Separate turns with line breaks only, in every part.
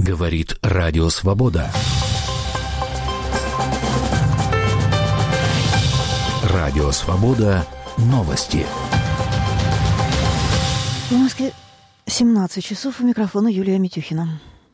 Говорит Радио Свобода. Радио Свобода. Новости.
В Москве 17 часов. У микрофона Юлия Митюхина.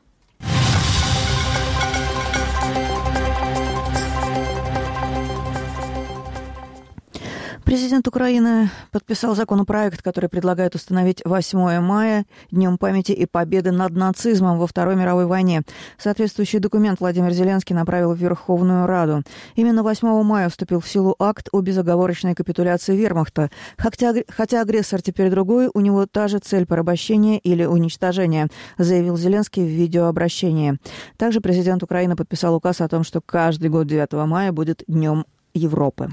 Президент Украины подписал законопроект, который предлагает установить 8 мая Днем памяти и победы над нацизмом во Второй мировой войне. Соответствующий документ Владимир Зеленский направил в Верховную Раду. Именно 8 мая вступил в силу акт о безоговорочной капитуляции вермахта. Хотя агрессор теперь другой, у него та же цель порабощения или уничтожения, заявил Зеленский в видеообращении. Также президент Украины подписал указ о том, что каждый год 9 мая будет Днем Европы.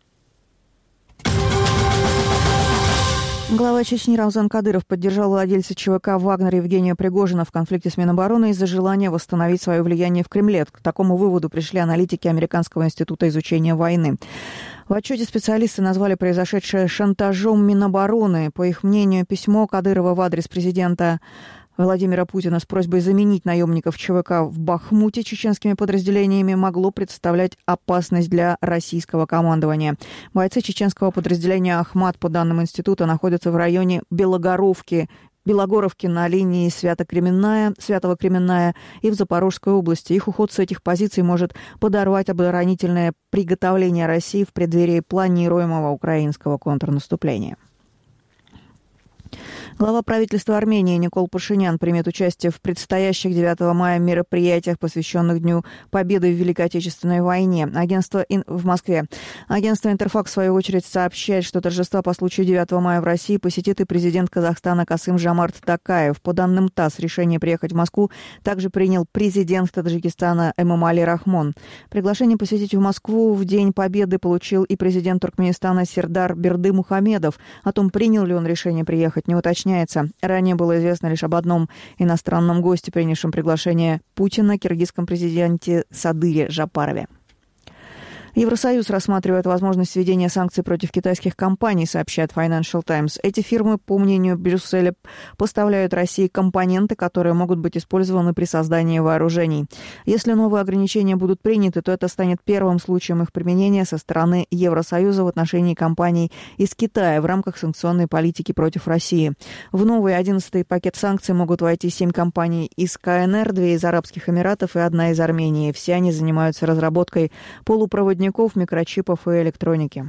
Глава Чечни Рамзан Кадыров поддержал владельца ЧВК «Вагнер» Евгения Пригожина в конфликте с Минобороны из-за желания восстановить свое влияние в Кремле. К такому выводу пришли аналитики Американского института изучения войны. В отчете специалисты назвали произошедшее шантажом Минобороны. По их мнению, письмо Кадырова в адрес президента Владимира Путина с просьбой заменить наемников ЧВК в Бахмуте чеченскими подразделениями могло представлять опасность для российского командования. Бойцы чеченского подразделения «Ахмат», по данным института, находятся в районе Белогоровки на линии Святого Кременная и в Запорожской области. Их уход с этих позиций может подорвать оборонительное приготовление России в преддверии планируемого украинского контрнаступления. Глава правительства Армении Никол Пашинян примет участие в предстоящих 9 мая мероприятиях, посвященных Дню Победы в Великой Отечественной войне. В Москве. Агентство «Интерфакс» в свою очередь сообщает, что торжества по случаю 9 мая в России посетит и президент Казахстана Касым-Жомарт Токаев. По данным ТАСС, решение приехать в Москву также принял президент Таджикистана Эмомали Рахмон. Приглашение посетить в Москву в День Победы получил и президент Туркменистана Сердар Бердымухамедов. О том, принял ли он решение приехать, не уточняется. Ранее было известно лишь об одном иностранном госте, принявшем приглашение Путина, киргизском президенте Садыре Жапарове. Евросоюз рассматривает возможность введения санкций против китайских компаний, сообщает Financial Times. Эти фирмы, по мнению Брюсселя, поставляют России компоненты, которые могут быть использованы при создании вооружений. Если новые ограничения будут приняты, то это станет первым случаем их применения со стороны Евросоюза в отношении компаний из Китая в рамках санкционной политики против России. В новый 11-й пакет санкций могут войти 7 компаний из КНР, 2 из Арабских Эмиратов и 1 из Армении. Все они занимаются разработкой полупроводников, микрочипов и электроники.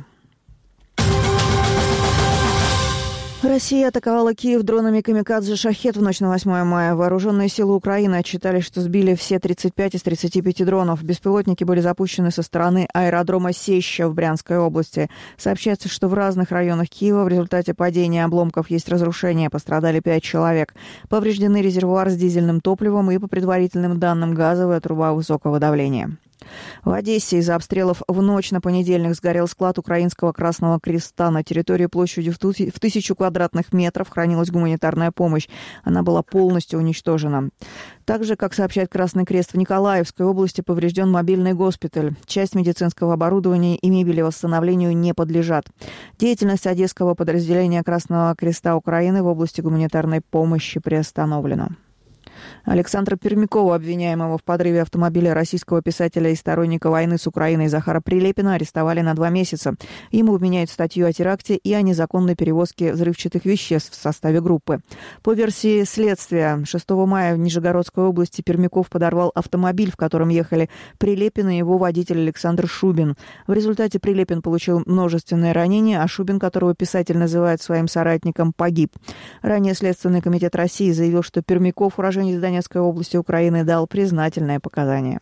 Россия атаковала Киев дронами «Камикадзе Шахед» в ночь на 8 мая. Вооруженные силы Украины отчитали, что сбили все 35 из 35 дронов. Беспилотники были запущены со стороны аэродрома Сеща в Брянской области. Сообщается, что в разных районах Киева в результате падения обломков есть разрушения. Пострадали 5 человек. Повреждены резервуар с дизельным топливом и, по предварительным данным, газовая труба высокого давления. В Одессе из-за обстрелов в ночь на понедельник сгорел склад Украинского Красного Креста. На территории площадью в 1000 квадратных метров хранилась гуманитарная помощь. Она была полностью уничтожена. Также, как сообщает Красный Крест, в Николаевской области поврежден мобильный госпиталь. Часть медицинского оборудования и мебели восстановлению не подлежат. Деятельность одесского подразделения Красного Креста Украины в области гуманитарной помощи приостановлена. Александра Пермякова, обвиняемого в подрыве автомобиля российского писателя и сторонника войны с Украиной Захара Прилепина, арестовали на 2 месяца. Ему вменяют статью о теракте и о незаконной перевозке взрывчатых веществ в составе группы. По версии следствия, 6 мая в Нижегородской области Пермяков подорвал автомобиль, в котором ехали Прилепин и его водитель Александр Шубин. В результате Прилепин получил множественные ранения, а Шубин, которого писатель называет своим соратником, погиб. Ранее Следственный комитет России заявил, что Пермяков, уроженец Донецкой области Украины, дал признательные показания.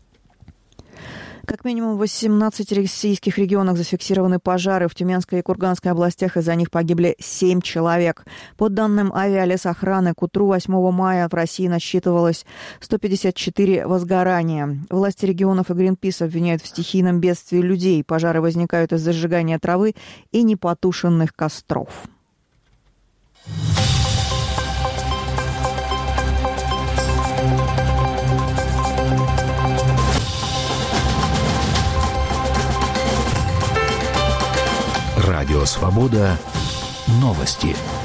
Как минимум в 18 российских регионах зафиксированы пожары. В Тюменской и Курганской областях из-за них погибли 7 человек. По данным авиалесохраны, к утру 8 мая в России насчитывалось 154 возгорания. Власти регионов и Greenpeace обвиняют в стихийном бедствии людей. Пожары возникают из-за сжигания травы и непотушенных костров.
Радио Свобода. Новости.